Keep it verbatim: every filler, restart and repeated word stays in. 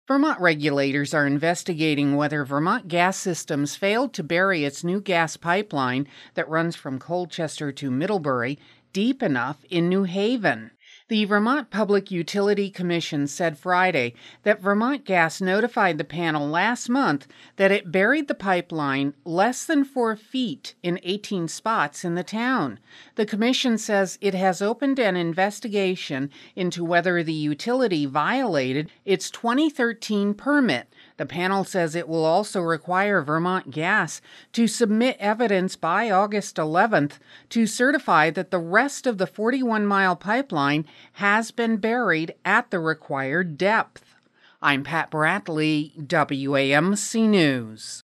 Vermont regulators are investigating whether Vermont Gas Systems failed to bury its new gas pipeline that runs from Colchester to Middlebury deep enough in New Haven. The Vermont Public Utility Commission said Friday that Vermont Gas notified the panel last month that it buried the pipeline less than four feet in eighteen spots in the town. The commission says it has opened an investigation into whether the utility violated its twenty thirteen permit. The panel says it will also require Vermont Gas to submit evidence by August eleventh to certify that the rest of the forty-one mile pipeline has been buried at the required depth. I'm Pat Bradley, W A M C News.